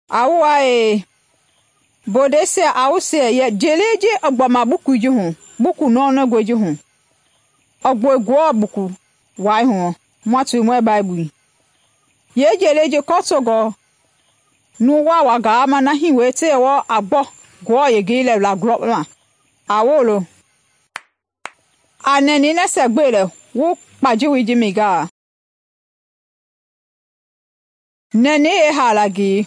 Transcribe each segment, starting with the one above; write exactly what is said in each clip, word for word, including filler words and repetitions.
Awa e bodese awuse ye jeleje ogbama buku ji hu buku no no gweji hu ogbo egwo buku wai hu mwatu mwe bible ye jeleje kotogo nu wa wa ga ama na hi we te wo agbo gwo ye gile la gro ma awolo aneni na segbele wo paji wi ji mi ga nene e halagi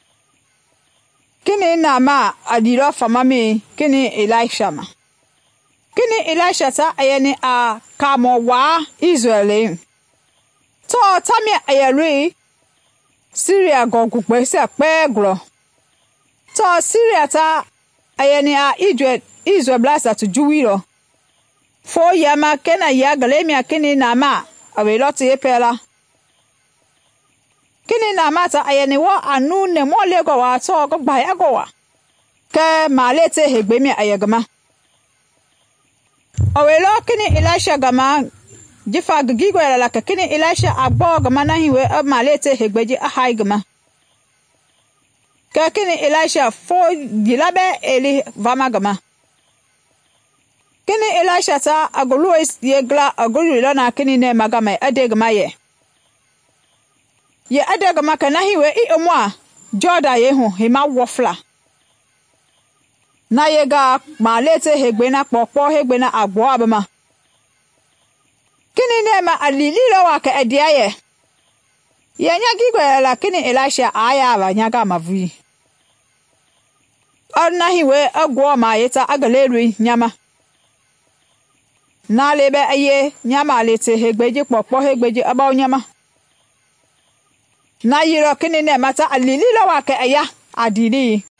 kini na ma adiro fama mi kini Elisha ma kini Elisha ta ayeni a kamo wa Israel to tami ayeri Syria gogu pe se pe gro to Syria ta ayeni a Israel Israel blasa to juwiro fo yama kena ya galemia kini na ma awe lot ye pela kini na mata ayeni wo anu ne mo lego wa to go gba ya go wa ke malete hegbemi ayegama awelo kini Elisha gama jifa gigo ya la kini Elisha agbo gama na hiwe malete hegbeji ahai gama ke kini Elisha fo dilabe eli vama gama kini Elisha ta agolu ye gla agolu lo na kini ne magama ade gama ye ye adaga maka na hiwe i omwa joda ye hu hima wofla na ye ga malete hegbe na popo hegbe na agbo abama kini ne ma alili lo wa ka edia ye ye nya gigwe la kini Elisha aya aba nya ga mavi ona hiwe agwo ma yeta agaleru nyama na lebe aye nyama lete hegbeji popo hegbeji aba nyama na yiro kini ne mata alili lo wa ke aya adili